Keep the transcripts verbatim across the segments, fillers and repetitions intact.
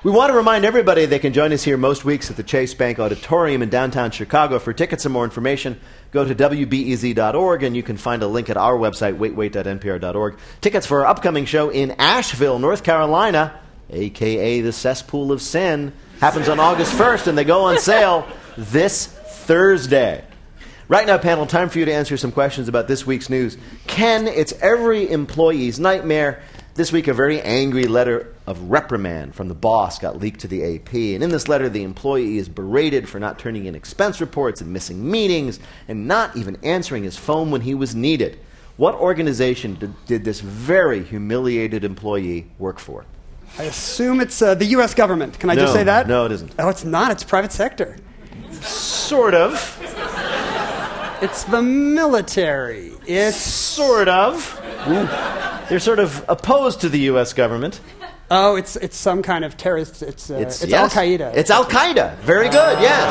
We want to remind everybody they can join us here most weeks at the Chase Bank Auditorium in downtown Chicago. For tickets and more information, go to W B E Z dot org, and you can find a link at our website, wait wait dot N P R dot org. Tickets for our upcoming show in Asheville, North Carolina, a k a the Cesspool of Sin, happens on August first, and they go on sale this Thursday. Right now, panel, time for you to answer some questions about this week's news. Ken, it's every employee's nightmare. This week, a very angry letter of reprimand from the boss got leaked to the A P. And in this letter, the employee is berated for not turning in expense reports and missing meetings and not even answering his phone when he was needed. What organization did, did this very humiliated employee work for? I assume it's uh, the U S government. Can I no, just say that? No, it isn't. Oh, it's not. It's private sector. Sort of. It's the military. It's sort of. Ooh. They're sort of opposed to the U S government. Oh, it's it's some kind of terrorist. It's uh, it's, it's yes. Al-Qaeda. It's Al-Qaeda. Very good, yes.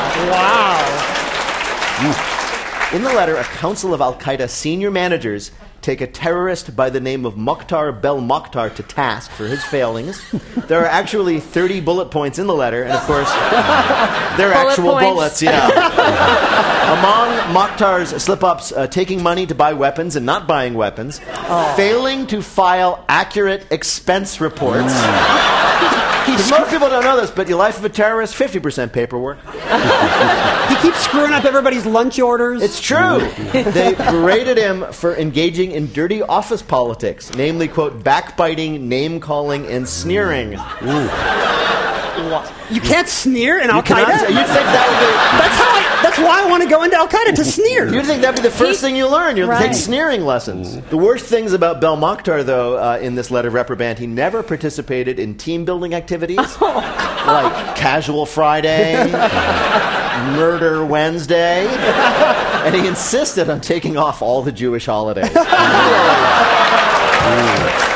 Wow. In the letter, a council of Al-Qaeda senior managers take a terrorist by the name of Mokhtar Belmokhtar to task for his failings. There are actually thirty bullet points in the letter, and of course, they're bullet actual points. bullets, yeah. Among Mokhtar's slip-ups, uh, taking money to buy weapons and not buying weapons, oh. failing to file accurate expense reports. Because most people don't know this, but your life of a terrorist, fifty percent paperwork. He keeps screwing up everybody's lunch orders. It's true. They berated him for engaging in dirty office politics, namely, quote, backbiting, name-calling, and sneering. Ooh. You can't sneer in Al-Qaeda? You'd think that would be... That's, how I, that's why I want to go into Al-Qaeda, to sneer. You'd think that would be the first he, thing you learn. You'd right. take sneering lessons. The worst things about Belmokhtar, though, uh, in this letter of reprimand, he never participated in team-building activities, oh. like Casual Friday, Murder Wednesday, and he insisted on taking off all the Jewish holidays.